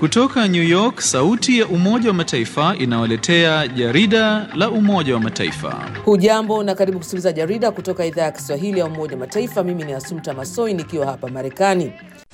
Kutoka New York, sauti ya Umoja wa Mataifa inawaletea jarida la Umoja wa Mataifa. Hujambo na karibu kusikiliza jarida kutoka idhaa ya Kiswahili ya Umoja wa Mataifa. Mimi ni Asumta Masoi nikiwa hapa Marekani.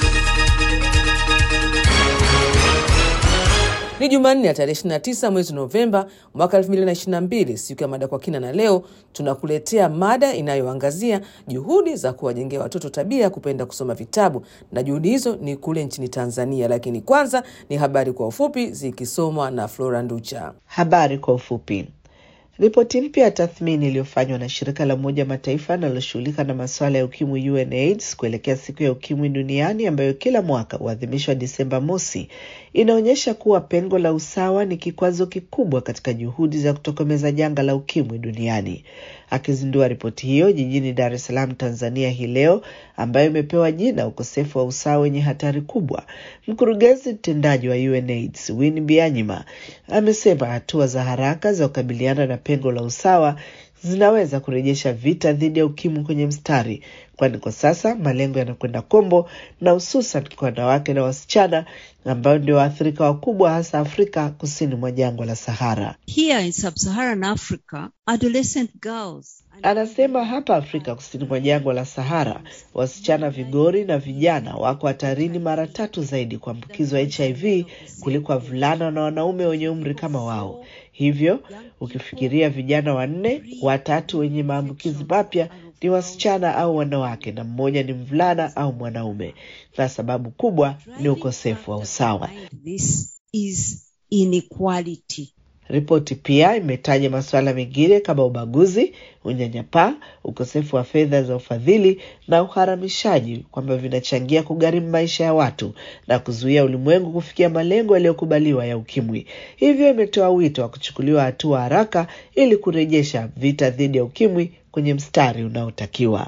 Ni Jumanne ya tarehe 29 mwezi Novemba mwaka 2022, siku ya mada kwa kina, na leo tunakuletea mada inayoangazia juhudi za kuwajengea watoto tabia ya kupenda kusoma vitabu, na juhudi hizo ni kule nchini Tanzania. Lakini kwanza ni habari kwa ufupi zikisomwa na Flora Nducha. Habari kwa ufupi. Ripoti mpya ya tathmini iliyofanywa na shirika la Umoja Mataifa linaloshughulika na masuala ya ukimwi UNAIDS kuelekea siku ya ukimwi duniani ambayo kila mwaka huadhimishwa Disemba mosi, inaonyesha kuwa pengo la usawa ni kikwazo kikubwa katika juhudi za kutokomeza janga la ukimwi duniani. Akizindua ripoti hiyo jijini Dar es Salaam, Tanzania hii leo, ambayo imepewa jina ukosefu wa usawa wenye hatari kubwa, mkurugenzi mtendaji wa UNAIDS Winnie Byanyima amesema hatua za haraka za kukabiliana na pengo la usawa zinaweza kurejesha vita dhidi ya ukimwi kwenye mstari, kwani kwa sasa malengo yanakwenda kombo, na hususan kwa wanawake na wasichana ambao ndio waathirika wakubwa, hasa Afrika kusini mwa jangwa la Sahara. Here in Sub-Saharan Africa, adolescent girls, anasema hapa Afrika kusini mwa jangwa la Sahara, wasichana vigori na vijana wako hatarini mara 3 zaidi kuambukizwa HIV kuliko wavulana na wanaume wenye umri kama wao. Hivyo, ukifikiria vijana 4, 3 wenye maambukizi mapya ni wasichana au wanawake na mmoja ni mvulana au mwanaume, na sababu kubwa ni ukosefu wa usawa. This is inequality. Ripoti pia imetaja masuala mengine kama ubaguzi, unyanyapaa, ukosefu wa fedha za ufadhili na uharamishaji kwamba vinachangia kugharimu maisha ya watu na kuzuia ulimwengu kufikia malengo yaliyokubaliwa ya ukimwi. Hivyo imetoa wito wa kuchukuliwa hatua haraka ili kurejesha vita dhidi ya ukimwi kwenye mstari unaotakiwa.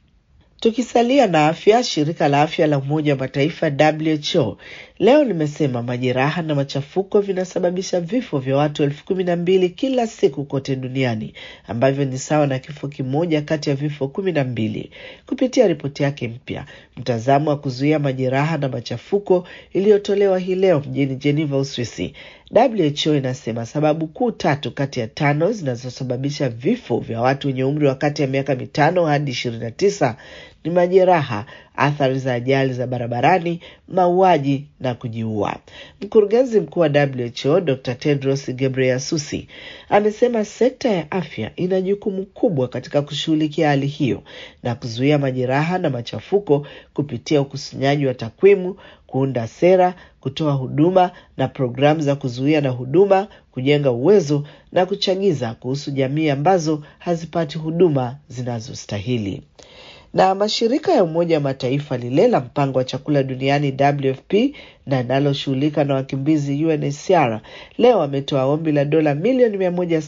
Tukisalia na afya, shirika la afya la Umoja wa Mataifa WHO leo limesema majeraha na machafuko vinasababisha vifo vya watu 12,000 kila siku kote duniani, ambavyo ni sawa na kifo kimoja kati ya vifo 12. Kupitia ripoti yake mpya, mtazamo wa kuzuia majeraha na machafuko iliyotolewa hii leo mjini Geneva, Uswisi, WHO inasema sababu kuu 3 kati ya 5 zinazosababisha vifo vya watu wenye umri wa kati ya miaka 5 hadi 29 ni majeraha, athari za ajali za barabarani, mauaji na kujiua. Mkurugenzi mkuu wa WHO Dr. Tedros Ghebreyesus amesema sekta ya afya ina jukumu kubwa katika kushughulikia hali hiyo na kuzuia majeraha na machafuko kupitia ukusanyaji wa takwimu, kuunda sera, kutoa huduma na programu za kuzuia na huduma, kujenga uwezo na kuchagiza kuhusu jamii ambazo hazipati huduma zinazostahili. Na mashirika ya Umoja wa Mataifa lile la mpango wa chakula duniani WFP na linaloshughulika na wakimbizi UNHCR leo wametoa ombi la dola milioni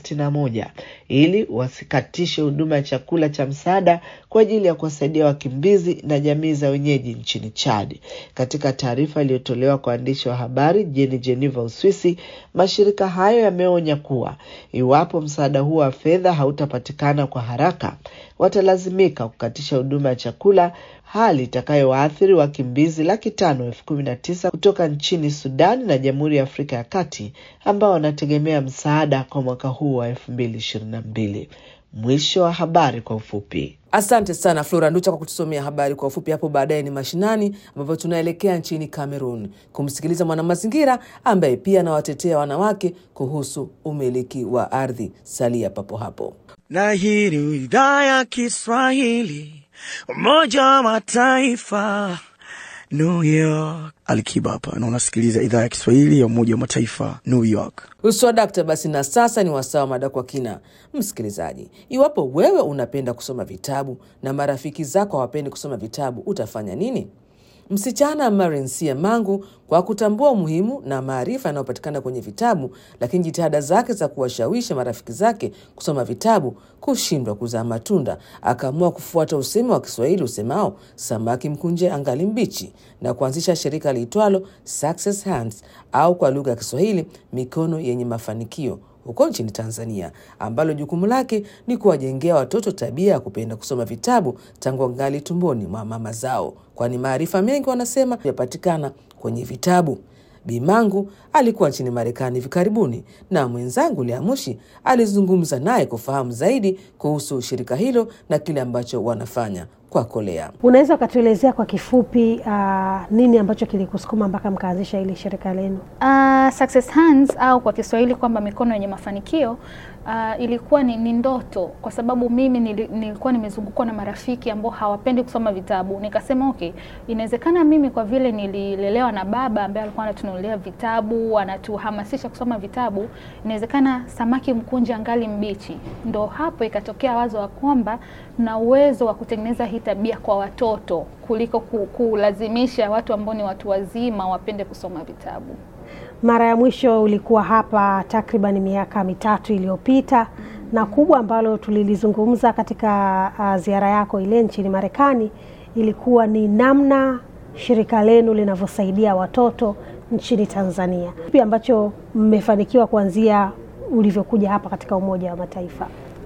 161 ili wasikatishe huduma ya chakula cha msaada kwa ajili ya kuwasaidia wakimbizi na jamii za wenyeji nchini Chad. Katika taarifa iliyotolewa kwa waandishi wa habari jijini Geneva, Uswisi, mashirika hayo yameonya kuwa iwapo msaada huo wa fedha hautapatikana kwa haraka, watalazimika kukatisha huduma ya chakula, hali itakayowaathiri wakimbizi 519,000 kutoka nchini Sudan na Jamhuri ya Afrika ya Kati ambao wanategemea msaada kwa mwaka huu wa 2022. Mwisho wa habari kwa ufupi. Asante sana Flora Nducha kwa kutusomea habari kwa ufupi. Hapo baadaye ni mashinani ambapo tunaelekea nchini Cameroon kumsikiliza mwanamazingira ambaye pia anawatetea wanawake kuhusu umiliki wa ardhi. Salia papo hapo. Na hii ni idhaa ya Kiswahili, Umoja wa Mataifa, New York. Alikiba hapa na unasikiliza idhaa ya Kiswahili ya Umoja wa Mataifa, New York. Uswadakta basi, na sasa ni wasaa mada kwa kina. Msikilizaji, iwapo wewe unapenda kusoma vitabu na marafiki zako hawapendi kusoma vitabu, utafanya nini? Msichana Marensia Mangu, kwa kutambua umuhimu na maarifa yanayopatikana kwenye vitabu, lakini jitihada zake za kuwashawishi marafiki zake kusoma vitabu kushindwa kuzaa matunda, akaamua kufuata usemi wa Kiswahili usemao samaki mkunje angali mbichi, na kuanzisha shirika liitwalo Success Hands, au kwa lugha ya Kiswahili mikono yenye mafanikio, huko nchini Tanzania, ambalo jukumu lake ni kuwajengea watoto tabia ya kupenda kusoma vitabu tangu wangali tumboni mwa mama zao, kwani maarifa mengi wanasema yapatikana kwenye vitabu. Bimangu alikuwa nchini Marekani hivi karibuni na mwenzangu Liamushi alizungumza naye kufahamu zaidi kuhusu shirika hilo na kile ambacho wanafanya kwa Kolea. Unaweza ukatuelezea kwa kifupi nini ambacho kilikusukuma mpaka mkaanzisha hili shirika lenu? Success Hands au kwa Kiswahili kwamba mikono yenye mafanikio ilikuwa ni ndoto, kwa sababu mimi nilikuwa nimezungukwa na marafiki ambao hawapendi kusoma vitabu. Nikasema okay, inawezekana mimi kwa vile nililelewa na baba ambaye alikuwa anatununulia vitabu, anatuhamasisha kusoma vitabu, inawezekana samaki mkunje angali mbichi. Ndo hapo ikatokea wazo wa kwamba na uwezo wa kutengeneza hii tabia kwa watoto kuliko kulazimisha watu ambao ni watu wazima wapende kusoma vitabu. Mara ya mwisho ulikuwa hapa takriban miaka 3 iliyopita, na kubwa ambalo tulilizungumza katika ziara yako ile nchini Marekani ilikuwa ni namna shirika lenu linavyosaidia watoto nchini Tanzania. Kipi ambacho mmefanikiwa kuanzia ulivyokuja hapa katika Umoja wa Mataifa?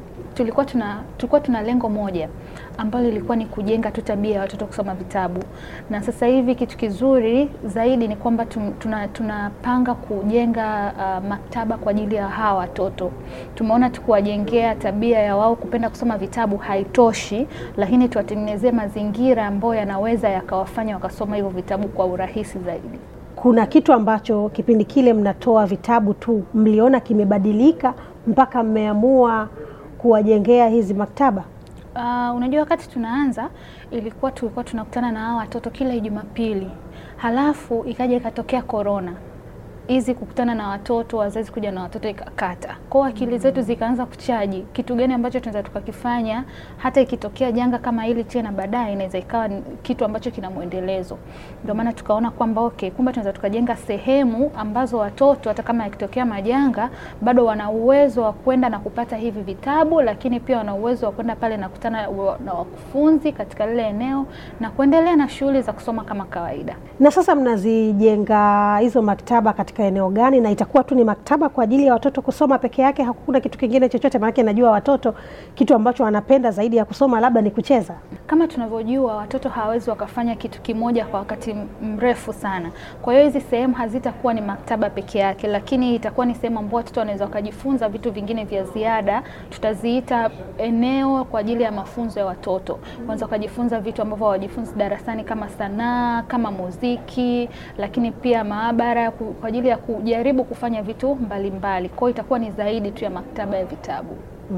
Tulikuwa tuna lengo moja ambalo lilikuwa ni kujenga tu tabia ya watoto kusoma vitabu. Na sasa hivi kitu kizuri zaidi ni kwamba tunapanga kujenga maktaba kwa ajili ya hawa watoto. Tumeona tukuwajengea tabia ya wao kupenda kusoma vitabu haitoshi, lakini tuwatengenezee mazingira ambayo yanaweza yakawafanya wakasoma hivyo vitabu kwa urahisi zaidi. Kuna kitu ambacho kipindi kile mnatoa vitabu tu mliona kimebadilika mpaka mmeamua kuwajengea hizi maktaba? Unajua wakati tunaanza tulikuwa tunakutana na hawa watoto kila Jumapili. Halafu ikaja ikatokea corona. Hizi kukutana na watoto, wazazi kuja na watoto ikakata. Kwa akili zetu zikaanza kuchaji kitu gani ambacho tunaweza tukakifanya hata ikitokea janga kama hili tena baadaye inaweza ikawa kitu ambacho kina muendelezo. Ndio maana tukaona kwamba okay, kumbe tunaweza tukajenga sehemu ambazo watoto hata kama ikitokea majanga bado wana uwezo wa kwenda na kupata hivi vitabu, lakini pia wana uwezo wa kwenda pale na kukutana na wakufunzi katika lile eneo na kuendelea na shughuli za kusoma kama kawaida. Na sasa mnazijenga hizo maktaba katika eneo gani, na itakuwa tu ni maktaba kwa ajili ya watoto kusoma peke yake, hakuna kitu kingine chochote? Maana najua watoto kitu ambacho wanapenda zaidi ya kusoma labda ni kucheza. Kama tunavyojua watoto hawawezi wakafanya kitu kimoja kwa wakati mrefu sana. Kwa hiyo hizi sehemu hazitakuwa ni maktaba peke yake, lakini itakuwa ni sehemu ambapo watoto wanaweza kujifunza vitu vingine vya ziada. Tutaziita eneo kwa ajili ya mafunzo ya watoto. Wanaweza kujifunza vitu ambavyo hawajifunzi darasani kama sanaa, kama muziki, lakini pia maabara kwa ajili ya kujaribu kufanya vitu mbalimbali. Kwa hiyo itakuwa ni zaidi tu ya maktaba ya vitabu.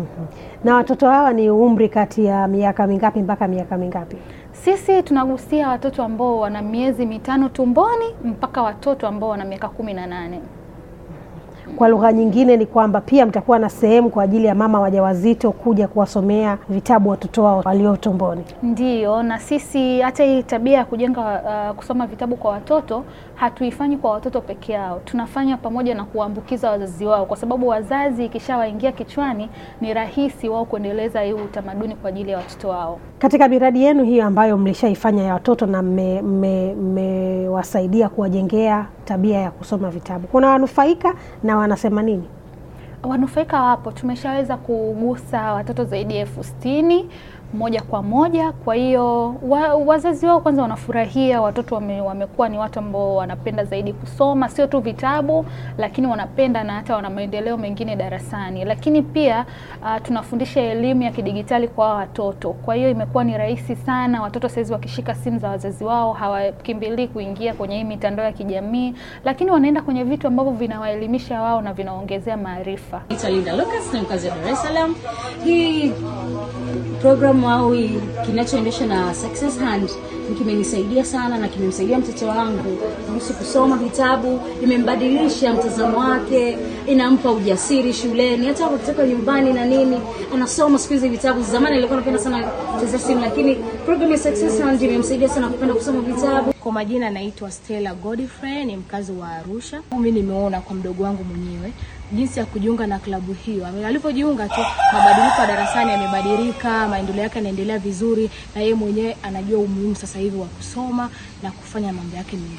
Na watoto hawa ni umri kati ya miaka mingapi mpaka miaka mingapi? Sisi tunagusia watoto ambao wana miezi 5 tumboni mpaka watoto ambao wana miaka 18. Kwa lugha nyingine ni kwamba pia mtakuwa na sehemu kwa ajili ya mama wajawazito kuja kuwasomea vitabu watoto wao walio tumboni. Ndiyo, na sisi hata hii tabia ya kujenga kusoma vitabu kwa watoto hatuifanyi kwa watoto peke yao. Tunafanya pamoja na kuambukiza wazazi wao, kwa sababu wazazi ikishawaingia kichwani ni rahisi wao kuendeleza hiyo utamaduni kwa ajili ya watoto wao. Katika miradi yenu hiyo ambayo mlishaifanya ya watoto na mmewasaidia kuwajengea tabia ya kusoma vitabu, kuna wanufaika na wanasema nini? Wanufaika wapo. Tumeshaweza kugusa watoto zaidi ya 60,000 moja kwa moja. Kwa hiyo wazazi wao kwanza wanafurahia. Watoto wamekuwa ni watu ambao wanapenda zaidi kusoma, sio tu vitabu, lakini wanapenda na hata wana maendeleo mengine darasani. Lakini pia tunafundisha elimu ya kidigitali kwa watoto. Kwa hiyo imekuwa ni rahisi sana. Watoto sasa wakishika simu za wazazi wao hawakimbilii kuingia kwenye hii mitandao ya kijamii, lakini wanaenda kwenye vitu ambavyo vinawaelimisha wao na vinaongezea maarifa. Linda Lucas ni mkazi wa Dar es Salaam. Hii program au kinachoendeshwa na Success Hand kimenisaidia sana na kimemsaidia mtoto wangu kuhusu kusoma vitabu. Imembadilisha mtazamo wake, inampa ujasiri shuleni, hata kutoka nyumbani na nini anasoma siku hizi vitabu. Zamani nilikuwa napenda sana kucheza simu, lakini program ya Success Hand imemsaidia sana kupenda kusoma vitabu. Kwa majina naitwa Stella Godfrey, ni mkazi wa Arusha. Mimi nimeona kwa mdogo wangu mwenyewe jinsi ya kujiunga na klabu hiyo. Alipojiunga tu mabadiliko ya darasani yamebadilika, maendeleo yake yanaendelea vizuri, na yeye mwenyewe anajua umuhimu sasa hivi wa kusoma na kufanya mambo yake mengine.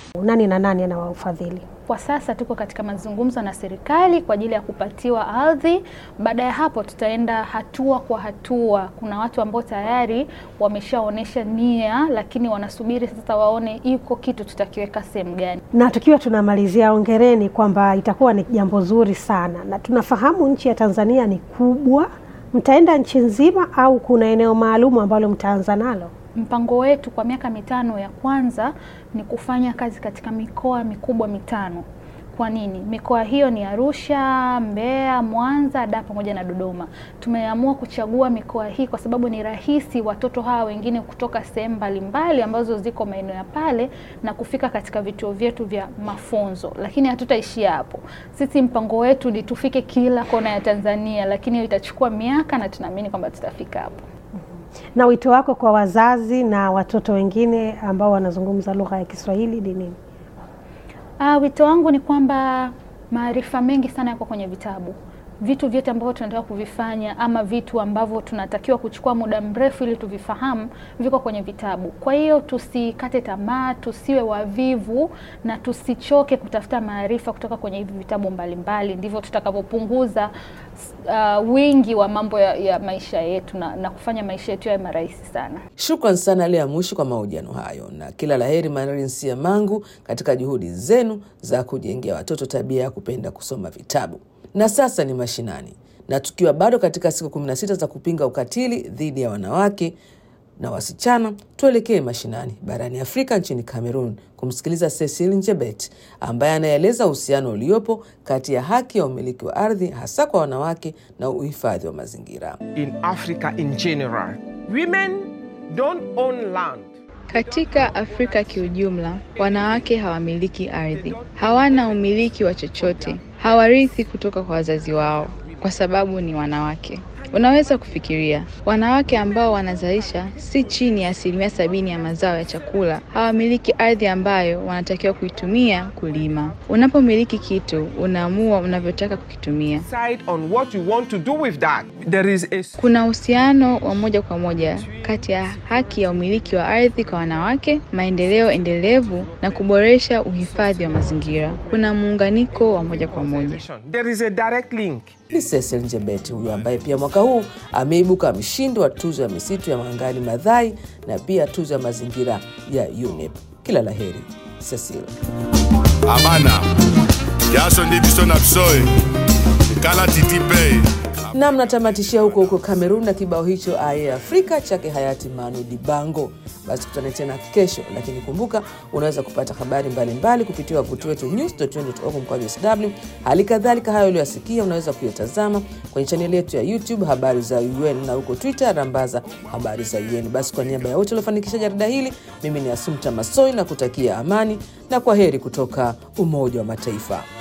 Nani na nani anawafadhili? Kwa sasa tuko katika mazungumzo na serikali kwa ajili ya kupatiwa ardhi. Baada ya hapo tutaenda hatua kwa hatua. Kuna watu ambao tayari wameshaonesha nia, lakini wanasubiri sasa waone iko kitu tutakiweka sehemu gani. Na tukiwa tunamalizia, hongereni kwamba itakuwa ni jambo zuri sana. Na tunafahamu nchi ya Tanzania ni kubwa. Mtaenda nchi nzima au kuna eneo maalum ambalo mtaanza nalo? Mpango wetu kwa miaka 5 ya kwanza ni kufanya kazi katika mikoa mikubwa 5. Kwa nini? Mikoa hiyo ni Arusha, Mbeya, Mwanza, Dar pamoja na Dodoma. Tumeamua kuchagua mikoa hii kwa sababu ni rahisi watoto hawa wengine kutoka sehemu mbalimbali ambazo ziko maeneo ya pale na kufika katika vituo vyetu vya mafunzo. Lakini hatutaishia hapo. Sisi mpango wetu ni tufike kila kona ya Tanzania, lakini itachukua miaka na tunaamini kwamba tutafika hapo. Na wito wako kwa wazazi na watoto wengine ambao wanazungumza lugha ya Kiswahili ni nini? Wito wangu ni kwamba maarifa mengi sana yako kwenye vitabu. Vitu vyote ambavyo tunataka kuvifanya ama vitu ambavyo tunatakiwa kuchukua muda mrefu ili tuvifahamu viko kwenye vitabu. Kwa hiyo tusikate tamaa, tusiwe wavivu na tusichoke kutafuta maarifa kutoka kwenye hivi vitabu mbalimbali. Ndivyo tutakapopunguza wingi wa mambo ya maisha yetu na kufanya maisha yetu yawe rahisi sana. Shukran sana Lea Mushi kwa mahojiano hayo, na kila laheri Marion Siamangu katika juhudi zenu za kujengea watoto tabia ya kupenda kusoma vitabu. Na sasa ni mashinani, na tukiwa bado katika siku 16 za kupinga ukatili dhidi ya wanawake na wasichana, tuelekee mashinani barani Afrika nchini Cameroon kumsikiliza Cecile Njebet ambaye anaeleza uhusiano uliopo kati ya haki ya umiliki wa ardhi hasa kwa wanawake na uhifadhi wa mazingira. In Africa in general, women don't own land. Katika Afrika kiujumla, wanawake hawamiliki ardhi. Hawana umiliki wa chochote. Hawarithi kutoka kwa wazazi wao kwa sababu ni wanawake. Unaweza kufikiria, wanawake ambao wanazalisha si chini ya 70% ya mazao ya chakula, hawamiliki ardhi ambayo wanatakiwa kuitumia kulima. Unapomiliki kitu, unaamua unavyotaka kukitumia. Kuna uhusiano wa moja kwa moja kati ya haki ya umiliki wa ardhi kwa wanawake, maendeleo endelevu na kuboresha uhifadhi wa mazingira. Kuna muunganiko wa moja kwa moja. There is a direct link. Ni Cecile Njebet huyo ambaye pia mwaka huu ameibuka mshindi wa tuzo ya misitu ya Mangani Maathai na pia tuzo ya mazingira ya UNEP. Kila laheri Cecile. Abana yaso ndibiso na psoe kala titipe. Na mnatamatishia huko Cameroon na kibao hicho Aye Afrika chake hayati Manu Dibango. Basi tutane tena kesho, lakini kumbuka unaweza kupata habari mbalimbali kupitia wavuti wetu news.un.org/sw. Halikadhalika hayo uliyosikia unaweza kuyatazama kwenye chaneli yetu ya YouTube Habari za UN na huko Twitter rambaza Habari za UN. Basi kwa niaba ya wote waliofanikisha jarida hili, mimi ni Assumpta Massoi na kutakia amani na kwaheri kutoka Umoja wa Mataifa.